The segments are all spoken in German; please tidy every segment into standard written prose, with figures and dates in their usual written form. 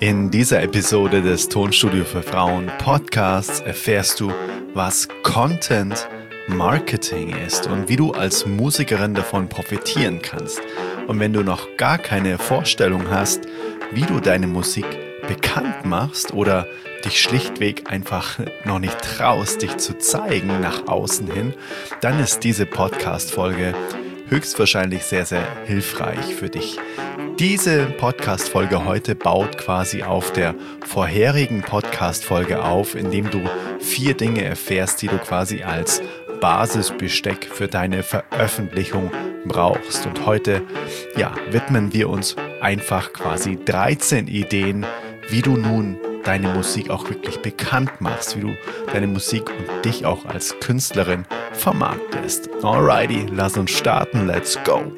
In dieser Episode des Tonstudio für Frauen Podcasts erfährst du, was Content Marketing ist und wie du als Musikerin davon profitieren kannst. Und wenn du noch gar keine Vorstellung hast, wie du deine Musik bekannt machst oder dich schlichtweg einfach noch nicht traust, dich zu zeigen nach außen hin, dann ist diese Podcast-Folge höchstwahrscheinlich sehr, sehr hilfreich für dich. Diese Podcast-Folge heute baut quasi auf der vorherigen Podcast-Folge auf, indem du 4 Dinge erfährst, die du quasi als Basisbesteck für deine Veröffentlichung brauchst. Und heute, widmen wir uns einfach quasi 13 Ideen, wie du nun deine Musik auch wirklich bekannt machst, wie du deine Musik und dich auch als Künstlerin vermarktest. Alrighty, lass uns starten, let's go!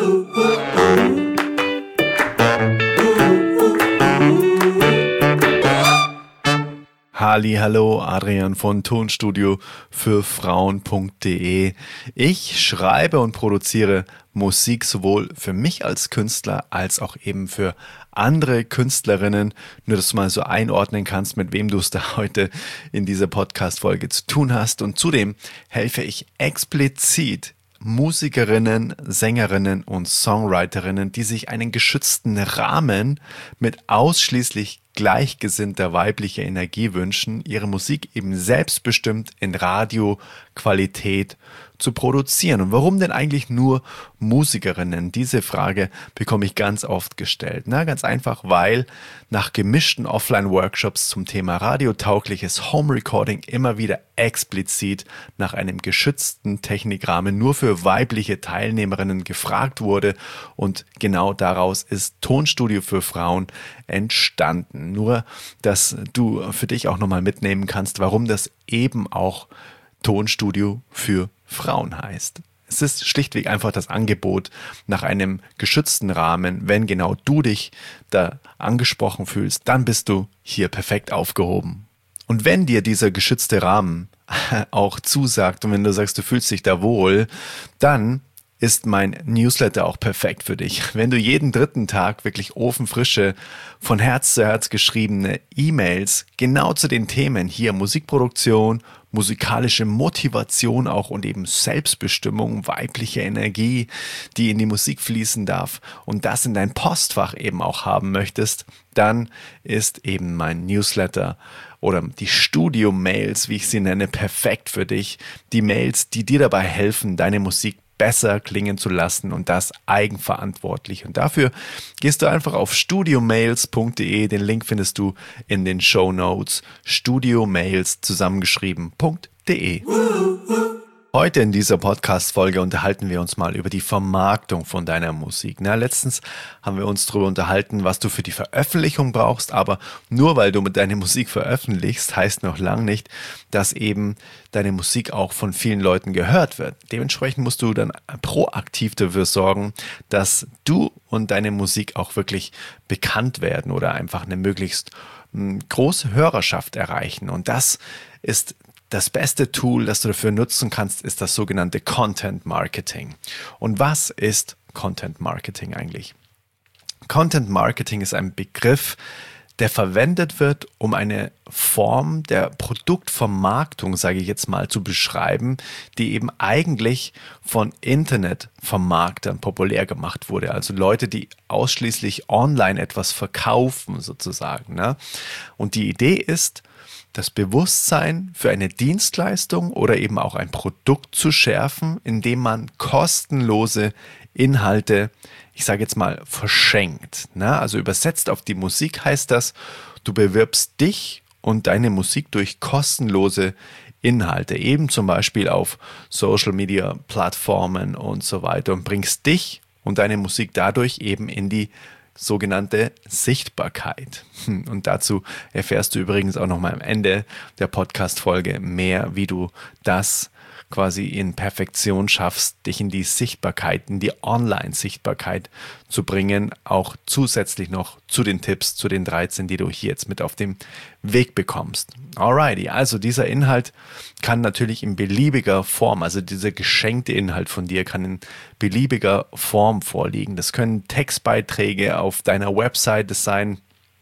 Hallo, Adrian von Tonstudio für Frauen.de. Ich schreibe und produziere Musik sowohl für mich als Künstler als auch eben für andere Künstlerinnen. Nur, dass du mal so einordnen kannst, mit wem du es da heute in dieser Podcast-Folge zu tun hast. Und zudem helfe ich explizit Musikerinnen, Sängerinnen und Songwriterinnen, die sich einen geschützten Rahmen mit ausschließlich gleichgesinnter weiblicher Energie wünschen, ihre Musik eben selbstbestimmt in Radioqualität zu produzieren. Und warum denn eigentlich nur Musikerinnen? Diese Frage bekomme ich ganz oft gestellt. Na, ganz einfach, weil nach gemischten Offline-Workshops zum Thema radiotaugliches Home-Recording immer wieder explizit nach einem geschützten Technikrahmen nur für weibliche Teilnehmerinnen gefragt wurde und genau daraus ist Tonstudio für Frauen entstanden. Nur, dass du für dich auch nochmal mitnehmen kannst, warum das eben auch Tonstudio für Frauen heißt. Es ist schlichtweg einfach das Angebot nach einem geschützten Rahmen. Wenn genau du dich da angesprochen fühlst, dann bist du hier perfekt aufgehoben. Und wenn dir dieser geschützte Rahmen auch zusagt und wenn du sagst, du fühlst dich da wohl, dann ist mein Newsletter auch perfekt für dich. Wenn du jeden 3. Tag wirklich ofenfrische, von Herz zu Herz geschriebene E-Mails genau zu den Themen hier Musikproduktion, musikalische Motivation auch und eben Selbstbestimmung, weibliche Energie, die in die Musik fließen darf und das in dein Postfach eben auch haben möchtest, dann ist eben mein Newsletter oder die Studio-Mails, wie ich sie nenne, perfekt für dich. Die Mails, die dir dabei helfen, deine Musik besser klingen zu lassen und das eigenverantwortlich. Und dafür gehst du einfach auf studiomails.de. Den Link findest du in den Shownotes. Studiomails zusammengeschrieben.de. Heute in dieser Podcast-Folge unterhalten wir uns mal über die Vermarktung von deiner Musik. Letztens haben wir uns darüber unterhalten, was du für die Veröffentlichung brauchst, aber nur weil du mit deiner Musik veröffentlichst, heißt noch lange nicht, dass eben deine Musik auch von vielen Leuten gehört wird. Dementsprechend musst du dann proaktiv dafür sorgen, dass du und deine Musik auch wirklich bekannt werden oder einfach eine möglichst große Hörerschaft erreichen. Und das ist das beste Tool, das du dafür nutzen kannst, ist das sogenannte Content Marketing. Und was ist Content Marketing eigentlich? Content Marketing ist ein Begriff, der verwendet wird, um eine Form der Produktvermarktung, sage ich jetzt mal, zu beschreiben, die eben eigentlich von Internetvermarktern populär gemacht wurde. Also Leute, die ausschließlich online etwas verkaufen sozusagen. Ne? Und die Idee ist, das Bewusstsein für eine Dienstleistung oder eben auch ein Produkt zu schärfen, indem man kostenlose Inhalte, ich sage jetzt mal, verschenkt. Also übersetzt auf die Musik heißt das, du bewirbst dich und deine Musik durch kostenlose Inhalte, eben zum Beispiel auf Social Media Plattformen und so weiter und bringst dich und deine Musik dadurch eben in die sogenannte Sichtbarkeit. Und dazu erfährst du übrigens auch noch mal am Ende der Podcast-Folge mehr, wie du das quasi in Perfektion schaffst, dich in die Sichtbarkeit, in die Online-Sichtbarkeit zu bringen, auch zusätzlich noch zu den Tipps, zu den 13, die du hier jetzt mit auf den Weg bekommst. Alrighty, also dieser Inhalt kann natürlich in beliebiger Form, also dieser geschenkte Inhalt von dir kann in beliebiger Form vorliegen. Das können Textbeiträge auf deiner Webseite sein,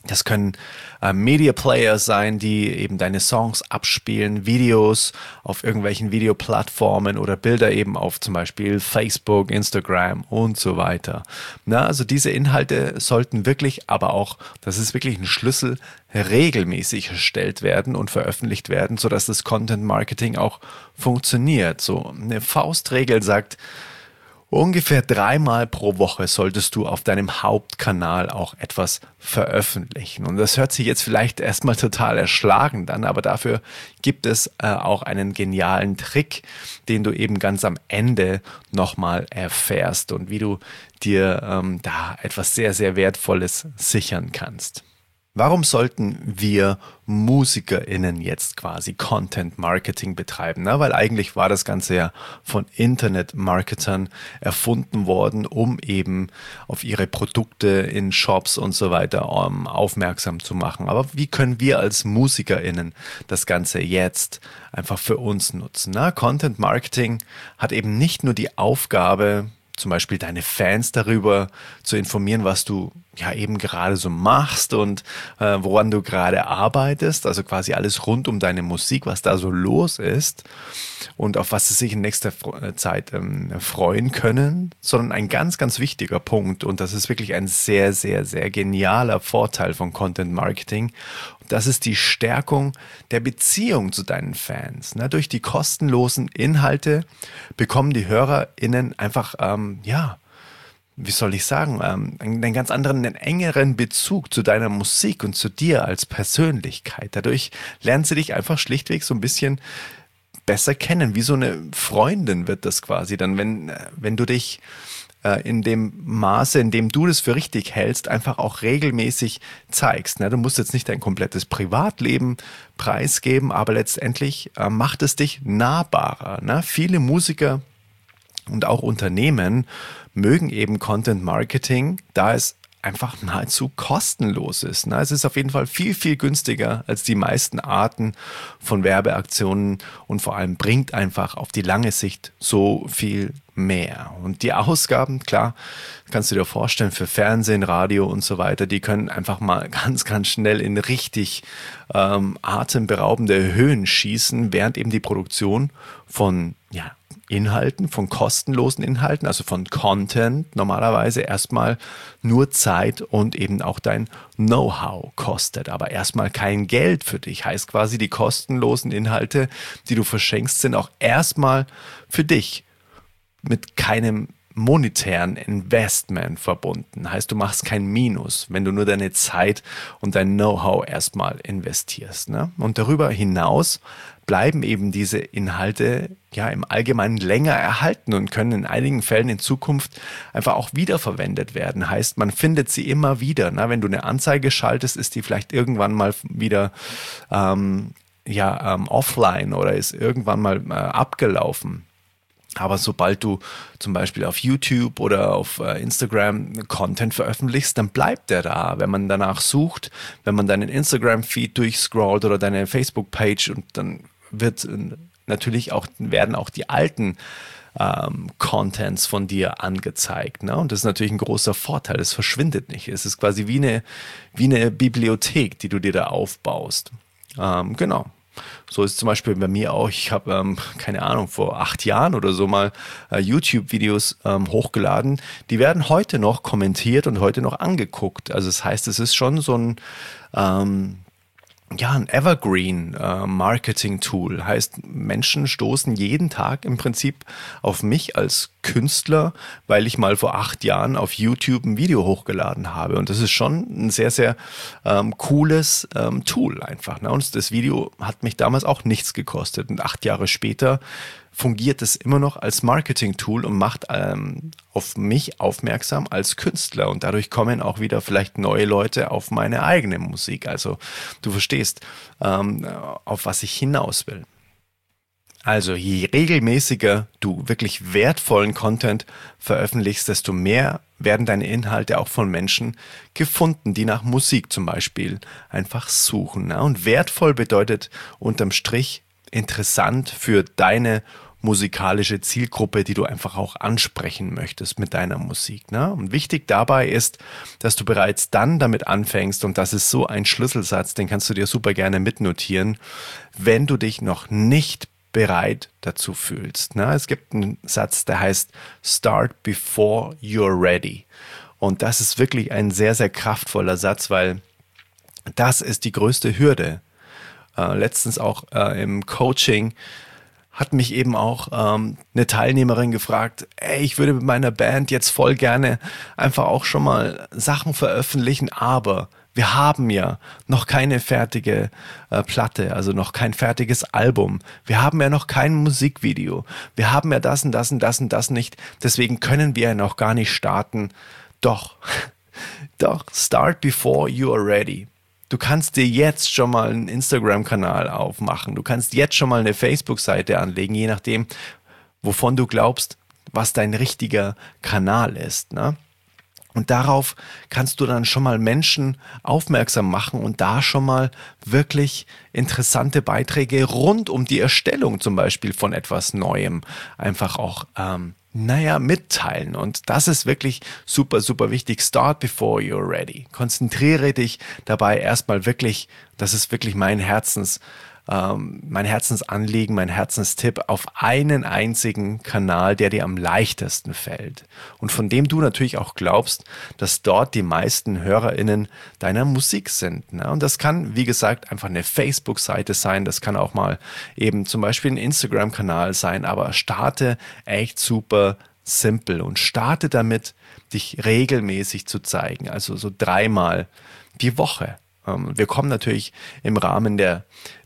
Das können Media Player sein, die eben deine Songs abspielen, Videos auf irgendwelchen Videoplattformen oder Bilder eben auf zum Beispiel Facebook, Instagram und so weiter. Na, also diese Inhalte sollten wirklich, aber auch, das ist wirklich ein Schlüssel, regelmäßig erstellt werden und veröffentlicht werden, sodass das Content Marketing auch funktioniert. So eine Faustregel sagt, ungefähr 3-mal pro Woche solltest du auf deinem Hauptkanal auch etwas veröffentlichen. Und das hört sich jetzt vielleicht erstmal total erschlagend an, aber dafür gibt es auch einen genialen Trick, den du eben ganz am Ende nochmal erfährst und wie du dir da etwas sehr, sehr Wertvolles sichern kannst. Warum sollten wir MusikerInnen jetzt quasi Content Marketing betreiben? Na, weil eigentlich war das Ganze ja von Internet-Marketern erfunden worden, um eben auf ihre Produkte in Shops und so weiter aufmerksam zu machen. Aber wie können wir als MusikerInnen das Ganze jetzt einfach für uns nutzen? Na, Content Marketing hat eben nicht nur die Aufgabe, zum Beispiel deine Fans darüber zu informieren, was du ja eben gerade so machst und woran du gerade arbeitest, also quasi alles rund um deine Musik, was da so los ist und auf was sie sich in nächster Zeit freuen können, sondern ein ganz, ganz wichtiger Punkt, und das ist wirklich ein sehr, sehr, sehr genialer Vorteil von Content Marketing. Das ist die Stärkung der Beziehung zu deinen Fans. Na, durch die kostenlosen Inhalte bekommen die HörerInnen einfach, wie soll ich sagen, einen ganz anderen, einen engeren Bezug zu deiner Musik und zu dir als Persönlichkeit. Dadurch lernen sie dich einfach schlichtweg so ein bisschen besser kennen. Wie so eine Freundin wird das quasi dann, wenn du dich in dem Maße, in dem du das für richtig hältst, einfach auch regelmäßig zeigst. Du musst jetzt nicht dein komplettes Privatleben preisgeben, aber letztendlich macht es dich nahbarer. Viele Musiker und auch Unternehmen mögen eben Content Marketing, da es einfach nahezu kostenlos ist. Es ist auf jeden Fall viel, viel günstiger als die meisten Arten von Werbeaktionen und vor allem bringt einfach auf die lange Sicht so viel mehr. Und die Ausgaben, klar, kannst du dir vorstellen, für Fernsehen, Radio und so weiter, die können einfach mal ganz, ganz schnell in richtig atemberaubende Höhen schießen, während eben die Produktion von Inhalten, von kostenlosen Inhalten, also von Content, normalerweise erstmal nur Zeit und eben auch dein Know-how kostet, aber erstmal kein Geld für dich. Heißt quasi, die kostenlosen Inhalte, die du verschenkst, sind auch erstmal für dich mit keinem monetären Investment verbunden. Heißt, du machst kein Minus, wenn du nur deine Zeit und dein Know-how erstmal investierst. Und darüber hinaus bleiben eben diese Inhalte im Allgemeinen länger erhalten und können in einigen Fällen in Zukunft einfach auch wiederverwendet werden. Heißt, man findet sie immer wieder. Wenn du eine Anzeige schaltest, ist die vielleicht irgendwann mal wieder offline oder ist irgendwann mal abgelaufen. Aber sobald du zum Beispiel auf YouTube oder auf Instagram Content veröffentlichst, dann bleibt der da. Wenn man danach sucht, wenn man deinen Instagram-Feed durchscrollt oder deine Facebook-Page, und dann werden auch die alten Contents von dir angezeigt. Und das ist natürlich ein großer Vorteil. Es verschwindet nicht. Es ist quasi wie eine Bibliothek, die du dir da aufbaust. Genau. So ist es zum Beispiel bei mir auch. Ich habe, keine Ahnung, vor 8 Jahren oder so mal YouTube-Videos hochgeladen. Die werden heute noch kommentiert und heute noch angeguckt. Also das heißt, es ist schon so ein Evergreen-Marketing-Tool. Heißt, Menschen stoßen jeden Tag im Prinzip auf mich als Künstler, weil ich mal vor 8 Jahren auf YouTube ein Video hochgeladen habe. Und das ist schon ein sehr, sehr cooles Tool einfach. Und das Video hat mich damals auch nichts gekostet. Und 8 Jahre später fungiert es immer noch als Marketing-Tool und macht auf mich aufmerksam als Künstler. Und dadurch kommen auch wieder vielleicht neue Leute auf meine eigene Musik. Also du verstehst, auf was ich hinaus will. Also je regelmäßiger du wirklich wertvollen Content veröffentlichst, desto mehr werden deine Inhalte auch von Menschen gefunden, die nach Musik zum Beispiel einfach suchen. Und wertvoll bedeutet unterm Strich interessant für deine musikalische Zielgruppe, die du einfach auch ansprechen möchtest mit deiner Musik. Ne? Und wichtig dabei ist, dass du bereits dann damit anfängst, und das ist so ein Schlüsselsatz, den kannst du dir super gerne mitnotieren, wenn du dich noch nicht bereit dazu fühlst. Ne? Es gibt einen Satz, der heißt Start before you're ready. Und das ist wirklich ein sehr, sehr kraftvoller Satz, weil das ist die größte Hürde. Letztens auch im Coaching hat mich eben auch eine Teilnehmerin gefragt, ey, ich würde mit meiner Band jetzt voll gerne einfach auch schon mal Sachen veröffentlichen, aber wir haben ja noch keine fertige Platte, also noch kein fertiges Album. Wir haben ja noch kein Musikvideo. Wir haben ja das und das und das und das nicht. Deswegen können wir ja noch gar nicht starten. Doch, start before you are ready. Du kannst dir jetzt schon mal einen Instagram-Kanal aufmachen. Du kannst jetzt schon mal eine Facebook-Seite anlegen, je nachdem, wovon du glaubst, was dein richtiger Kanal ist. Ne? Und darauf kannst du dann schon mal Menschen aufmerksam machen und da schon mal wirklich interessante Beiträge rund um die Erstellung zum Beispiel von etwas Neuem einfach auch mitteilen. Und das ist wirklich super, super wichtig. Start before you're ready. Konzentriere dich dabei erstmal wirklich, das ist wirklich mein Herzensanliegen, mein Herzenstipp, auf einen einzigen Kanal, der dir am leichtesten fällt. Und von dem du natürlich auch glaubst, dass dort die meisten HörerInnen deiner Musik sind. Ne? Und das kann, wie gesagt, einfach eine Facebook-Seite sein. Das kann auch mal eben zum Beispiel ein Instagram-Kanal sein. Aber starte echt super simpel und starte damit, dich regelmäßig zu zeigen. Also so 3-mal die Woche. Wir kommen natürlich im Rahmen der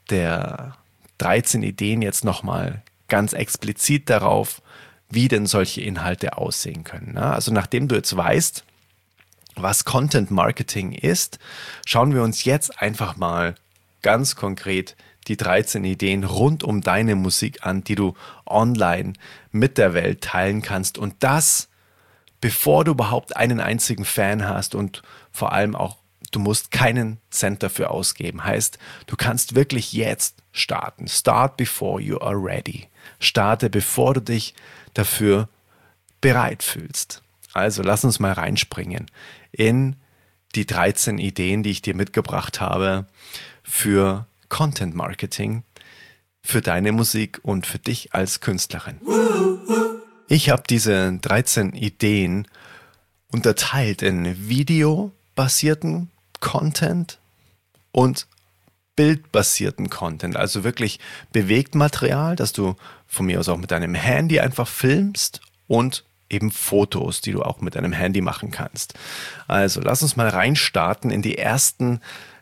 13 Ideen jetzt nochmal ganz explizit darauf, wie denn solche Inhalte aussehen können. Also nachdem du jetzt weißt, was Content Marketing ist, schauen wir uns jetzt einfach mal ganz konkret die 13 Ideen rund um deine Musik an, die du online mit der Welt teilen kannst. Und das, bevor du überhaupt einen einzigen Fan hast und vor allem auch du musst keinen Cent dafür ausgeben. Heißt, du kannst wirklich jetzt starten. Start before you are ready. Starte, bevor du dich dafür bereit fühlst. Also lass uns mal reinspringen in die 13 Ideen, die ich dir mitgebracht habe für Content Marketing, für deine Musik und für dich als Künstlerin. Ich habe diese 13 Ideen unterteilt in videobasierten Content und bildbasierten Content, also wirklich Bewegtmaterial, das du von mir aus auch mit deinem Handy einfach filmst und eben Fotos, die du auch mit deinem Handy machen kannst. Also lass uns mal reinstarten in die ersten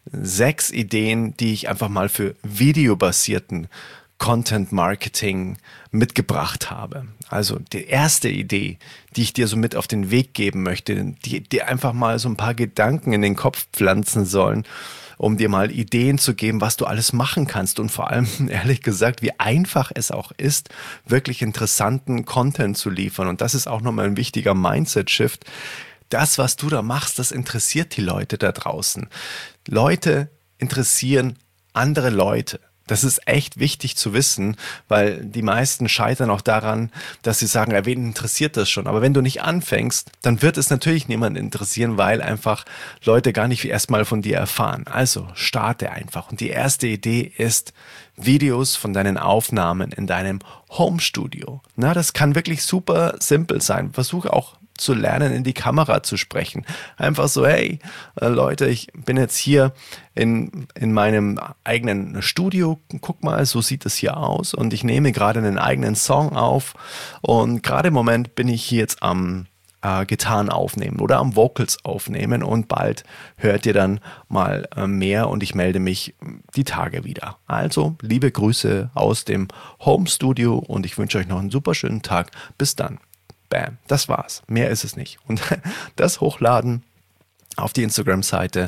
6 Ideen, die ich einfach mal für videobasierten Content Marketing mitgebracht habe. Also die erste Idee, die ich dir so mit auf den Weg geben möchte, die dir einfach mal so ein paar Gedanken in den Kopf pflanzen sollen, um dir mal Ideen zu geben, was du alles machen kannst und vor allem, ehrlich gesagt, wie einfach es auch ist, wirklich interessanten Content zu liefern. Und das ist auch nochmal ein wichtiger Mindset-Shift. Das, was du da machst, das interessiert die Leute da draußen. Leute interessieren andere Leute. Das ist echt wichtig zu wissen, weil die meisten scheitern auch daran, dass sie sagen, ja, wen interessiert das schon? Aber wenn du nicht anfängst, dann wird es natürlich niemanden interessieren, weil einfach Leute gar nicht erstmal von dir erfahren. Also starte einfach. Und die erste Idee ist Videos von deinen Aufnahmen in deinem Home-Studio. Na, das kann wirklich super simpel sein. Versuche auch zu lernen, in die Kamera zu sprechen. Einfach so, hey, Leute, ich bin jetzt hier in meinem eigenen Studio. Guck mal, so sieht es hier aus. Und ich nehme gerade einen eigenen Song auf. Und gerade im Moment bin ich hier jetzt am Gitarren aufnehmen oder am Vocals aufnehmen. Und bald hört ihr dann mal mehr und ich melde mich die Tage wieder. Also, liebe Grüße aus dem Home Studio und ich wünsche euch noch einen super schönen Tag. Bis dann. Bam, das war's. Mehr ist es nicht. Und das Hochladen auf die Instagram-Seite,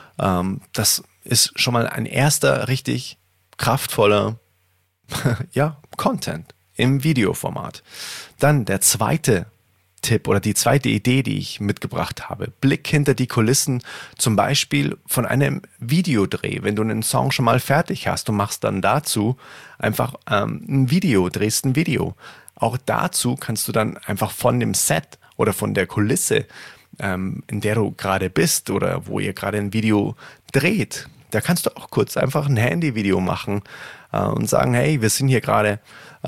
das ist schon mal ein erster richtig kraftvoller Content im Videoformat. Dann der zweite Tipp oder die zweite Idee, die ich mitgebracht habe. Blick hinter die Kulissen, zum Beispiel von einem Videodreh. Wenn du einen Song schon mal fertig hast und machst dann dazu einfach ein Video, drehst ein Video. Auch dazu kannst du dann einfach von dem Set oder von der Kulisse, in der du gerade bist oder wo ihr gerade ein Video dreht, da kannst du auch kurz einfach ein Handyvideo machen und sagen, hey, wir sind hier gerade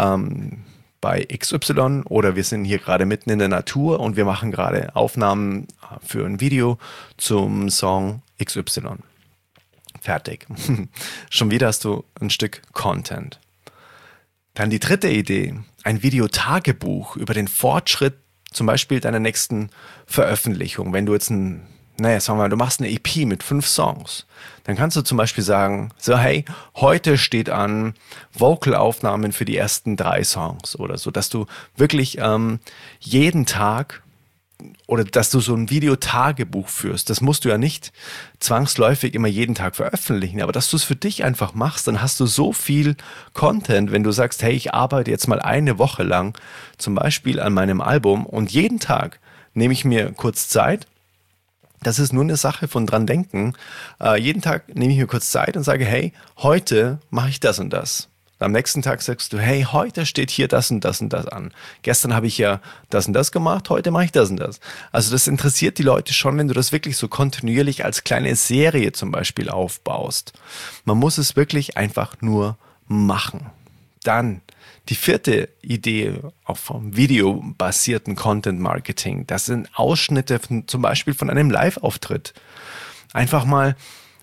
bei XY oder wir sind hier gerade mitten in der Natur und wir machen gerade Aufnahmen für ein Video zum Song XY. Fertig. Schon wieder hast du ein Stück Content. Dann die dritte Idee, ein Videotagebuch über den Fortschritt zum Beispiel deiner nächsten Veröffentlichung. Wenn du jetzt sagen wir mal, du machst eine EP mit 5 Songs, dann kannst du zum Beispiel sagen, so hey, heute steht an Vocalaufnahmen für die ersten 3 Songs oder so, dass du wirklich jeden Tag oder dass du so ein Videotagebuch führst. Das musst du ja nicht zwangsläufig immer jeden Tag veröffentlichen, aber dass du es für dich einfach machst, dann hast du so viel Content, wenn du sagst, hey, ich arbeite jetzt mal eine Woche lang zum Beispiel an meinem Album und jeden Tag nehme ich mir kurz Zeit. Das ist nur eine Sache von dran denken. Jeden Tag nehme ich mir kurz Zeit und sage, hey, heute mache ich das und das. Am nächsten Tag sagst du, hey, heute steht hier das und das und das an. Gestern habe ich ja das und das gemacht, heute mache ich das und das. Also das interessiert die Leute schon, wenn du das wirklich so kontinuierlich als kleine Serie zum Beispiel aufbaust. Man muss es wirklich einfach nur machen. Dann die vierte Idee auch vom videobasierten Content Marketing. Das sind Ausschnitte zum Beispiel von einem Live-Auftritt. Einfach mal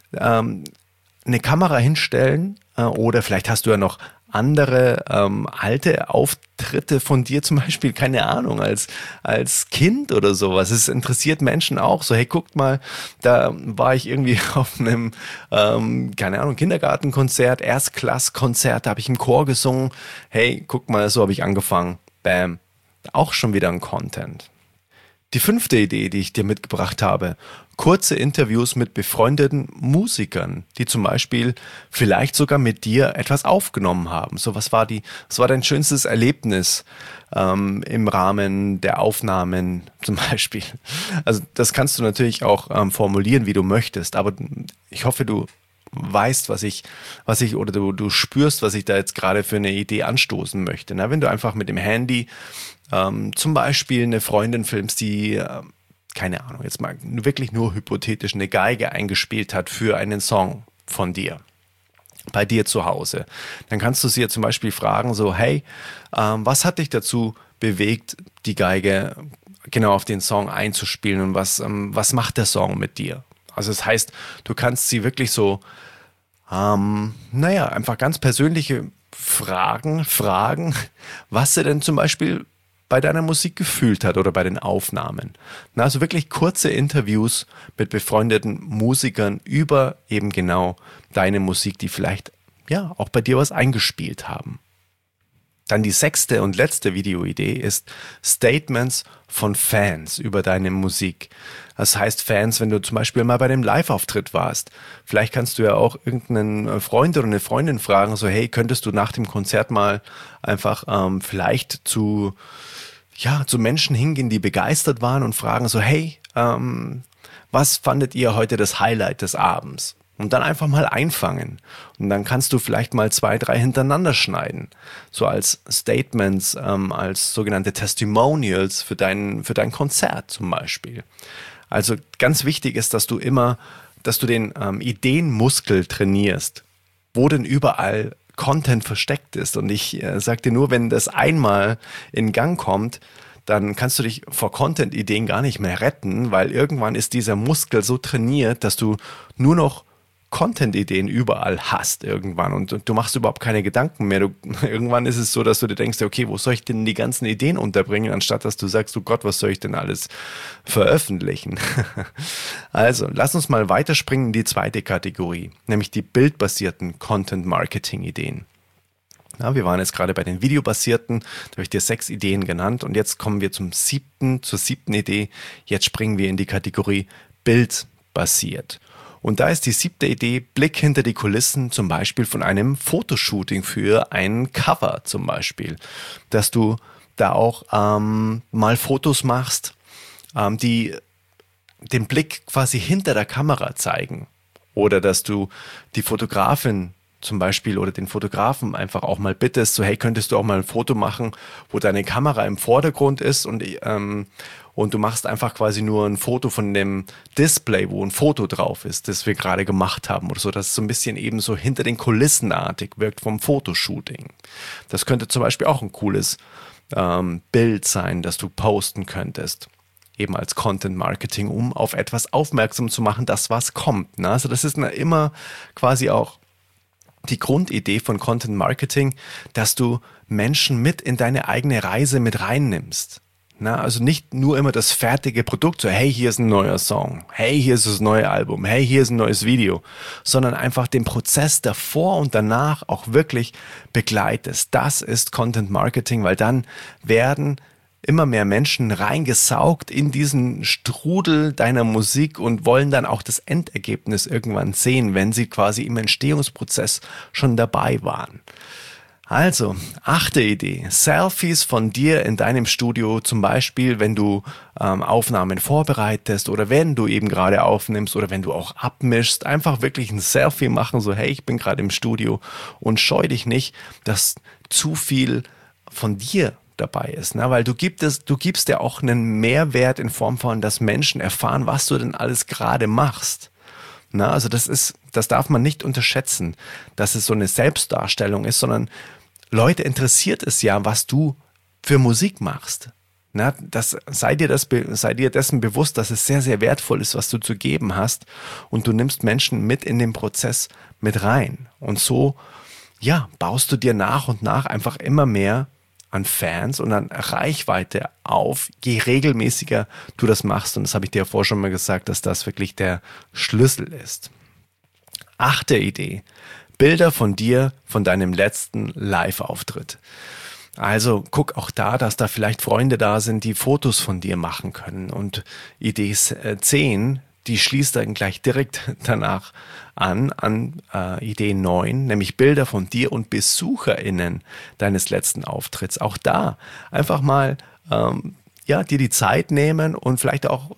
eine Kamera hinstellen oder vielleicht hast du ja noch andere alte Auftritte von dir zum Beispiel, keine Ahnung, als Kind oder sowas. Es interessiert Menschen auch so, hey, guckt mal, da war ich irgendwie auf einem, keine Ahnung, Kindergartenkonzert, Erstklasskonzert, da habe ich im Chor gesungen. Hey, guck mal, so habe ich angefangen. Bam. Auch schon wieder ein Content. Die 5. Idee, die ich dir mitgebracht habe, kurze Interviews mit befreundeten Musikern, die zum Beispiel vielleicht sogar mit dir etwas aufgenommen haben. So, was war dein schönstes Erlebnis im Rahmen der Aufnahmen zum Beispiel? Also das kannst du natürlich auch formulieren, wie du möchtest, aber ich hoffe, du weißt, was ich oder du spürst, was ich da jetzt gerade für eine Idee anstoßen möchte. Na, wenn du einfach mit dem Handy zum Beispiel eine Freundin filmst, die, keine Ahnung, jetzt mal wirklich nur hypothetisch eine Geige eingespielt hat für einen Song von dir, bei dir zu Hause, dann kannst du sie ja zum Beispiel fragen, so, hey, was hat dich dazu bewegt, die Geige genau auf den Song einzuspielen und was macht der Song mit dir? Also das heißt, du kannst sie wirklich so, einfach ganz persönliche Fragen, was sie denn zum Beispiel bei deiner Musik gefühlt hat oder bei den Aufnahmen. Also wirklich kurze Interviews mit befreundeten Musikern über eben genau deine Musik, die vielleicht ja auch bei dir was eingespielt haben. Dann die 6. und letzte Videoidee ist Statements von Fans über deine Musik. Das heißt Fans, wenn du zum Beispiel mal bei einem Live-Auftritt warst. Vielleicht kannst du ja auch irgendeinen Freund oder eine Freundin fragen, so hey, könntest du nach dem Konzert mal einfach vielleicht zu Menschen hingehen, die begeistert waren und fragen so, hey, was fandet ihr heute das Highlight des Abends? Und dann einfach mal einfangen. Und dann kannst du vielleicht mal 2, 3 hintereinander schneiden. So als Statements, als sogenannte Testimonials für dein Konzert zum Beispiel. Also ganz wichtig ist, dass du den Ideenmuskel trainierst, wo denn überall Content versteckt ist. Und ich sag dir nur, wenn das einmal in Gang kommt, dann kannst du dich vor Content-Ideen gar nicht mehr retten, weil irgendwann ist dieser Muskel so trainiert, dass du nur noch Content-Ideen überall hast irgendwann und du machst überhaupt keine Gedanken mehr. Irgendwann ist es so, dass du dir denkst, okay, wo soll ich denn die ganzen Ideen unterbringen, anstatt dass du sagst, oh Gott, was soll ich denn alles veröffentlichen? Also, lass uns mal weiterspringen in die 2. Kategorie, nämlich die bildbasierten Content-Marketing-Ideen. Ja, wir waren jetzt gerade bei den videobasierten, da habe ich dir 6 Ideen genannt und jetzt kommen wir zur 7. Idee. Jetzt springen wir in die Kategorie bildbasiert. Und da ist die 7. Idee, Blick hinter die Kulissen, zum Beispiel von einem Fotoshooting für ein Cover zum Beispiel. Dass du da auch mal Fotos machst, die den Blick quasi hinter der Kamera zeigen. Oder dass du die Fotografin zum Beispiel oder den Fotografen einfach auch mal bittest, so hey, könntest du auch mal ein Foto machen, wo deine Kamera im Vordergrund ist und du machst einfach quasi nur ein Foto von dem Display, wo ein Foto drauf ist, das wir gerade gemacht haben oder so, dass es so ein bisschen eben so hinter den Kulissenartig wirkt vom Fotoshooting. Das könnte zum Beispiel auch ein cooles Bild sein, das du posten könntest. Eben als Content Marketing, um auf etwas aufmerksam zu machen, das was kommt. Ne? Also das ist immer quasi auch die Grundidee von Content Marketing, dass du Menschen mit in deine eigene Reise mit reinnimmst. Na, also nicht nur immer das fertige Produkt, so hey, hier ist ein neuer Song, hey, hier ist das neue Album, hey, hier ist ein neues Video, sondern einfach den Prozess davor und danach auch wirklich begleitest. Das ist Content Marketing, weil dann werden immer mehr Menschen reingesaugt in diesen Strudel deiner Musik und wollen dann auch das Endergebnis irgendwann sehen, wenn sie quasi im Entstehungsprozess schon dabei waren. Also, 8. Idee, Selfies von dir in deinem Studio, zum Beispiel, wenn du Aufnahmen vorbereitest oder wenn du eben gerade aufnimmst oder wenn du auch abmischst, einfach wirklich ein Selfie machen, so hey, ich bin gerade im Studio und scheu dich nicht, dass zu viel von dir dabei ist, ne? Weil du gibst ja auch einen Mehrwert in Form von, dass Menschen erfahren, was du denn alles gerade machst. Na, also das darf man nicht unterschätzen, dass es so eine Selbstdarstellung ist, sondern Leute interessiert es ja, was du für Musik machst. Na, sei dir dessen bewusst, dass es sehr, sehr wertvoll ist, was du zu geben hast und du nimmst Menschen mit in den Prozess mit rein. Und so, ja, baust du dir nach und nach einfach immer mehr an Fans und an Reichweite auf, je regelmäßiger du das machst. Und das habe ich dir ja vorher schon mal gesagt, dass das wirklich der Schlüssel ist. 8. Idee. Bilder von dir, von deinem letzten Live-Auftritt. Also guck auch da, dass da vielleicht Freunde da sind, die Fotos von dir machen können. Und Idee 10, die schließt dann gleich direkt danach an Idee 9, nämlich Bilder von dir und BesucherInnen deines letzten Auftritts. Auch da einfach mal dir die Zeit nehmen und vielleicht auch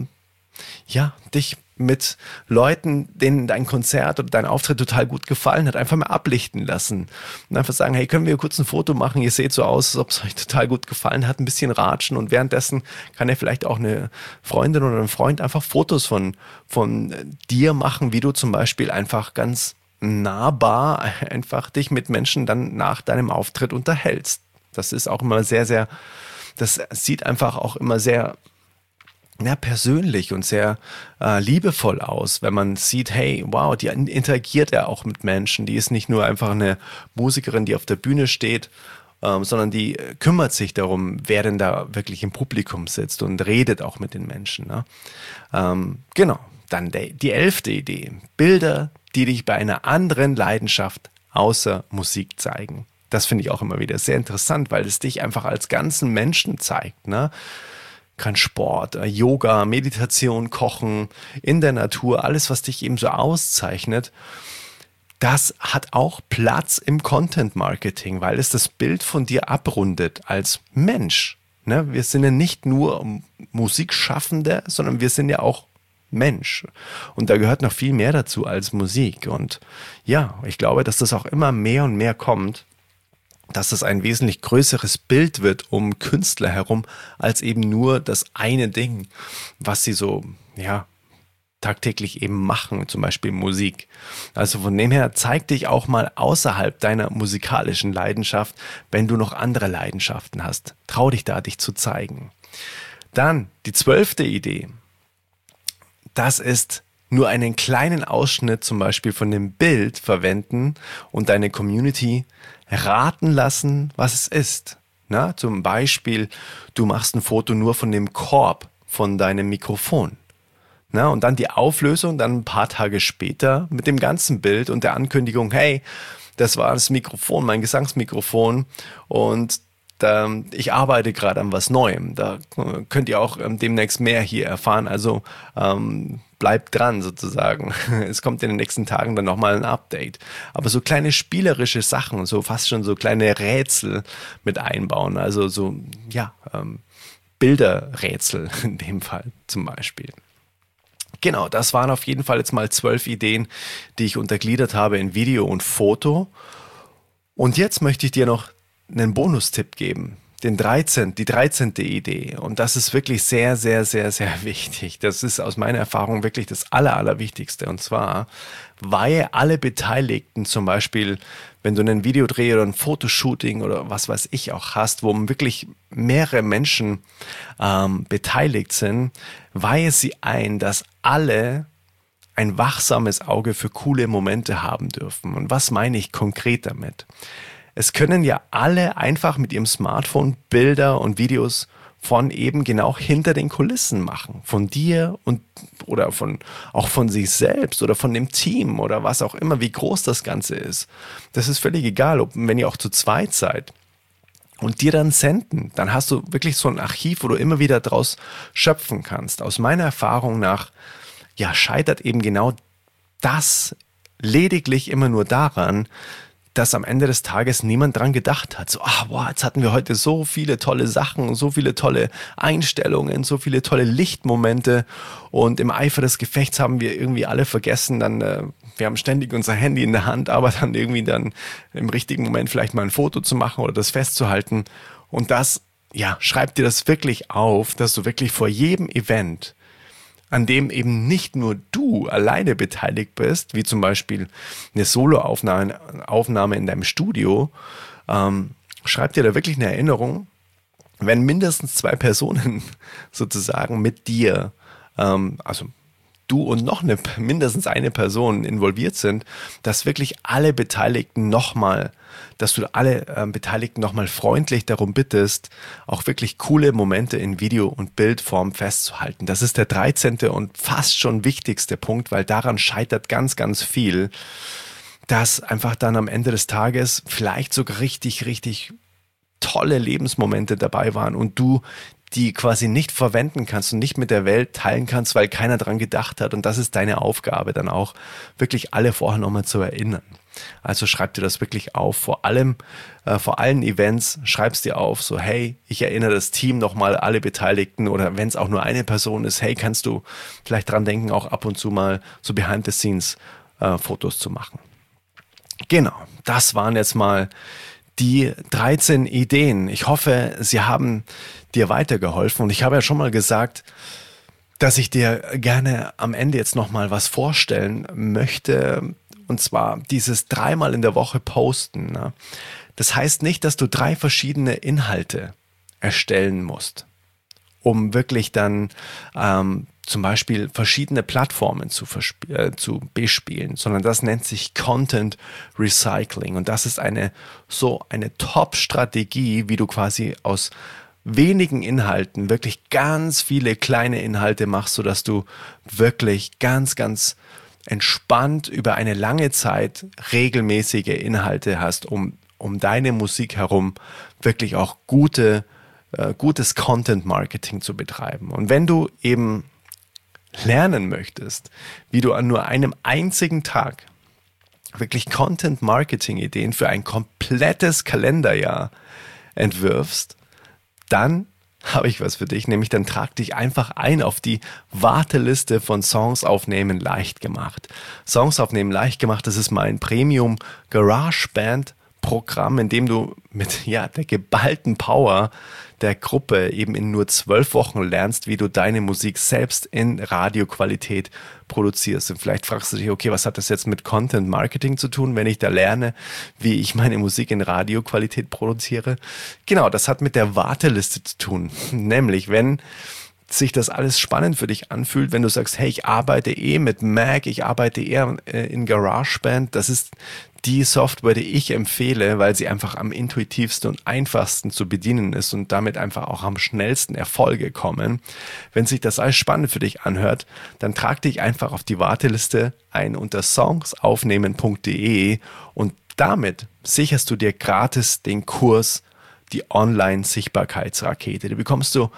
dich mit Leuten, denen dein Konzert oder dein Auftritt total gut gefallen hat, einfach mal ablichten lassen. Und einfach sagen, hey, können wir kurz ein Foto machen? Ihr seht so aus, als ob es euch total gut gefallen hat, ein bisschen ratschen und währenddessen kann ja vielleicht auch eine Freundin oder ein Freund einfach Fotos von dir machen, wie du zum Beispiel einfach ganz nahbar einfach dich mit Menschen dann nach deinem Auftritt unterhältst. Das ist auch immer das sieht einfach auch immer sehr persönlich und sehr liebevoll aus, wenn man sieht, hey, wow, die interagiert ja auch mit Menschen. Die ist nicht nur einfach eine Musikerin, die auf der Bühne steht, sondern die kümmert sich darum, wer denn da wirklich im Publikum sitzt und redet auch mit den Menschen. Ne? Genau, dann die 11. Idee. Bilder, die dich bei einer anderen Leidenschaft außer Musik zeigen. Das finde ich auch immer wieder sehr interessant, weil es dich einfach als ganzen Menschen zeigt, ne? Kann Sport, Yoga, Meditation, Kochen, in der Natur, alles, was dich eben so auszeichnet, das hat auch Platz im Content Marketing, weil es das Bild von dir abrundet als Mensch. Ne? Wir sind ja nicht nur Musikschaffende, sondern wir sind ja auch Mensch. Und da gehört noch viel mehr dazu als Musik. Und ja, ich glaube, dass das auch immer mehr und mehr kommt, dass es ein wesentlich größeres Bild wird um Künstler herum, als eben nur das eine Ding, was sie so, tagtäglich eben machen, zum Beispiel Musik. Also von dem her, zeig dich auch mal außerhalb deiner musikalischen Leidenschaft, wenn du noch andere Leidenschaften hast. Trau dich da, dich zu zeigen. Dann die 12. Idee. Das ist nur einen kleinen Ausschnitt zum Beispiel von dem Bild verwenden und deine Community raten lassen, was es ist. Na, zum Beispiel, du machst ein Foto nur von dem Korb von deinem Mikrofon. Na, und dann die Auflösung, dann ein paar Tage später mit dem ganzen Bild und der Ankündigung, hey, das war das Mikrofon, mein Gesangsmikrofon und ich arbeite gerade an was Neuem. Da könnt ihr auch demnächst mehr hier erfahren. Also bleibt dran sozusagen. Es kommt in den nächsten Tagen dann nochmal ein Update. Aber so kleine spielerische Sachen, so fast schon so kleine Rätsel mit einbauen. Also so, ja, Bilderrätsel in dem Fall zum Beispiel. Genau, das waren auf jeden Fall jetzt mal 12 Ideen, die ich untergliedert habe in Video und Foto. Und jetzt möchte ich dir noch einen Bonustipp geben. Die 13. Idee. Und das ist wirklich sehr, sehr, sehr, sehr wichtig. Das ist aus meiner Erfahrung wirklich das Allerwichtigste. Und zwar, weihe alle Beteiligten, zum Beispiel, wenn du einen Videodreh oder ein Fotoshooting oder was weiß ich auch hast, wo wirklich mehrere Menschen beteiligt sind, weihe sie ein, dass alle ein wachsames Auge für coole Momente haben dürfen. Und was meine ich konkret damit? Es können ja alle einfach mit ihrem Smartphone Bilder und Videos von eben genau hinter den Kulissen machen. Von dir und oder auch von sich selbst oder von dem Team oder was auch immer, wie groß das Ganze ist. Das ist völlig egal, wenn ihr auch zu zweit seid. Und dir dann senden, dann hast du wirklich so ein Archiv, wo du immer wieder draus schöpfen kannst. Aus meiner Erfahrung nach, ja, scheitert eben genau das lediglich immer nur daran, dass am Ende des Tages niemand dran gedacht hat. So, wow, jetzt hatten wir heute so viele tolle Sachen, so viele tolle Einstellungen, so viele tolle Lichtmomente und im Eifer des Gefechts haben wir irgendwie alle vergessen, wir haben ständig unser Handy in der Hand, aber dann irgendwie dann im richtigen Moment vielleicht mal ein Foto zu machen oder das festzuhalten. Und das, ja, schreib dir das wirklich auf, dass du wirklich vor jedem Event, an dem eben nicht nur du alleine beteiligt bist, wie zum Beispiel eine Soloaufnahme in deinem Studio, schreib dir da wirklich eine Erinnerung, wenn mindestens 2 Personen sozusagen mit dir, also du und noch mindestens eine Person involviert sind, dass wirklich alle Beteiligten dass du alle Beteiligten nochmal freundlich darum bittest, auch wirklich coole Momente in Video- und Bildform festzuhalten. Das ist der 13. und fast schon wichtigste Punkt, weil daran scheitert ganz, ganz viel, dass einfach dann am Ende des Tages vielleicht sogar richtig, richtig tolle Lebensmomente dabei waren und du die quasi nicht verwenden kannst und nicht mit der Welt teilen kannst, weil keiner dran gedacht hat. Und das ist deine Aufgabe, dann auch wirklich alle vorher nochmal zu erinnern. Also schreib dir das wirklich auf. Vor allen Events schreibst dir auf, so hey, ich erinnere das Team nochmal, alle Beteiligten oder wenn es auch nur eine Person ist, hey, kannst du vielleicht dran denken, auch ab und zu mal so Behind-the-Scenes Fotos zu machen. Genau, das waren jetzt mal die 13 Ideen. Ich hoffe, sie haben dir weitergeholfen. Und ich habe ja schon mal gesagt, dass ich dir gerne am Ende jetzt nochmal was vorstellen möchte. Und zwar dieses 3-mal in der Woche posten. Ne? Das heißt nicht, dass du 3 verschiedene Inhalte erstellen musst, um wirklich dann zum Beispiel verschiedene Plattformen zu bespielen, sondern das nennt sich Content Recycling. Und das ist eine Top-Strategie, wie du quasi aus wenigen Inhalten wirklich ganz viele kleine Inhalte machst, sodass du wirklich ganz, ganz entspannt über eine lange Zeit regelmäßige Inhalte hast, um deine Musik herum wirklich auch gutes Content-Marketing zu betreiben. Und wenn du eben lernen möchtest, wie du an nur einem einzigen Tag wirklich Content-Marketing-Ideen für ein komplettes Kalenderjahr entwirfst, dann habe ich was für dich, nämlich dann trag dich einfach ein auf die Warteliste von Songs aufnehmen leicht gemacht. Songs aufnehmen leicht gemacht, das ist mein Premium GarageBand Programm, in dem du mit der geballten Power der Gruppe eben in nur 12 Wochen lernst, wie du deine Musik selbst in Radioqualität produzierst. Und vielleicht fragst du dich, okay, was hat das jetzt mit Content Marketing zu tun, wenn ich da lerne, wie ich meine Musik in Radioqualität produziere? Genau, das hat mit der Warteliste zu tun. Nämlich, wenn sich das alles spannend für dich anfühlt, wenn du sagst, hey, ich arbeite mit Mac, ich arbeite eher in GarageBand, das ist die Software, die ich empfehle, weil sie einfach am intuitivsten und einfachsten zu bedienen ist und damit einfach auch am schnellsten Erfolge kommen. Wenn sich das alles spannend für dich anhört, dann trag dich einfach auf die Warteliste ein unter songsaufnehmen.de und damit sicherst du dir gratis den Kurs, die Online-Sichtbarkeitsrakete. Die bekommst du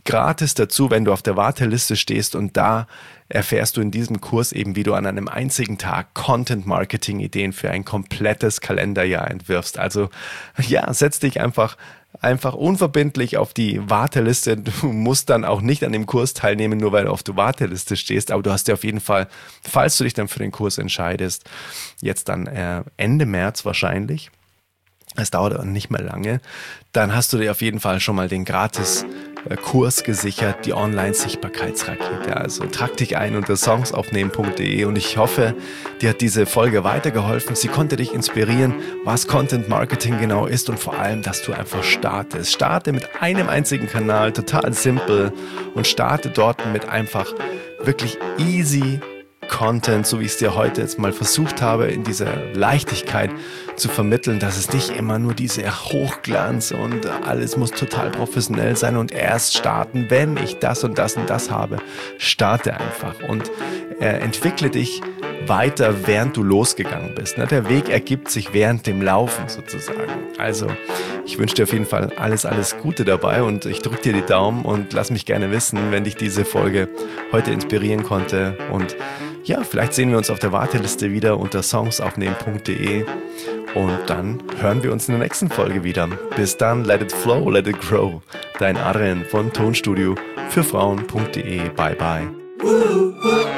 gratis dazu, wenn du auf der Warteliste stehst, und da erfährst du in diesem Kurs eben, wie du an einem einzigen Tag Content-Marketing-Ideen für ein komplettes Kalenderjahr entwirfst. Also ja, setz dich einfach unverbindlich auf die Warteliste. Du musst dann auch nicht an dem Kurs teilnehmen, nur weil du auf der Warteliste stehst, aber du hast dir auf jeden Fall, falls du dich dann für den Kurs entscheidest, jetzt dann Ende März wahrscheinlich, es dauert nicht mehr lange, dann hast du dir auf jeden Fall schon mal den Gratis-Kurs gesichert, die Online-Sichtbarkeitsrakete. Also trag dich ein unter songsaufnehmen.de, und ich hoffe, dir hat diese Folge weitergeholfen. Sie konnte dich inspirieren, was Content Marketing genau ist, und vor allem, dass du einfach startest. Starte mit einem einzigen Kanal, total simpel, und starte dort mit einfach wirklich easy Content, so wie ich es dir heute jetzt mal versucht habe, in dieser Leichtigkeit zu vermitteln, dass es nicht immer nur diese Hochglanz und alles muss total professionell sein und erst starten, wenn ich das und das und das habe. Starte einfach und entwickle dich weiter, während du losgegangen bist. Der Weg ergibt sich während dem Laufen sozusagen. Also ich wünsche dir auf jeden Fall alles Gute dabei, und ich drücke dir die Daumen und lass mich gerne wissen, wenn dich diese Folge heute inspirieren konnte. Und ja, vielleicht sehen wir uns auf der Warteliste wieder unter songsaufnehmen.de, und dann hören wir uns in der nächsten Folge wieder. Bis dann, let it flow, let it grow. Dein Adrian von Tonstudio für Frauen.de. Bye bye.